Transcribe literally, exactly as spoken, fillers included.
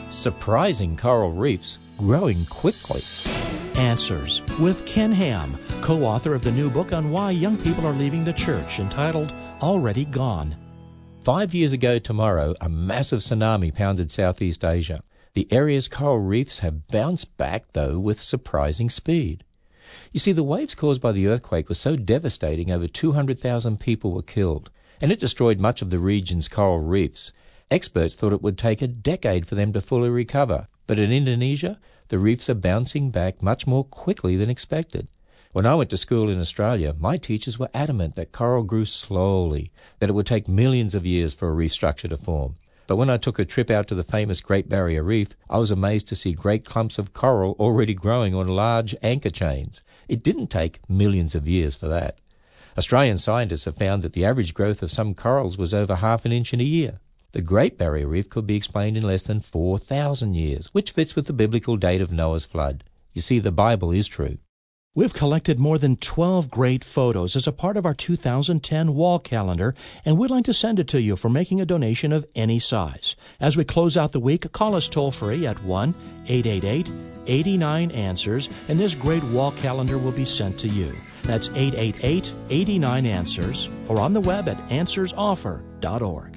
Surprising coral reefs growing quickly. Answers with Ken Ham, co-author of the new book on why young people are leaving the church, entitled Already Gone. Five years ago tomorrow, a massive tsunami pounded Southeast Asia. The area's coral reefs have bounced back, though, with surprising speed. You see, the waves caused by the earthquake were so devastating, over two hundred thousand people were killed, and it destroyed much of the region's coral reefs. Experts thought it would take a decade for them to fully recover, but in Indonesia, the reefs are bouncing back much more quickly than expected. When I went to school in Australia, my teachers were adamant that coral grew slowly, that it would take millions of years for a reef structure to form. But when I took a trip out to the famous Great Barrier Reef, I was amazed to see great clumps of coral already growing on large anchor chains. It didn't take millions of years for that. Australian scientists have found that the average growth of some corals was over half an inch in a year. The Great Barrier Reef could be explained in less than four thousand years, which fits with the biblical date of Noah's flood. You see, the Bible is true. We've collected more than twelve great photos as a part of our two thousand ten wall calendar, and we'd like to send it to you for making a donation of any size. As we close out the week, call us toll-free at one eight eight eight, eight nine, answers, and this great wall calendar will be sent to you. That's eight eight eight, eight nine, answers, or on the web at answers offer dot org.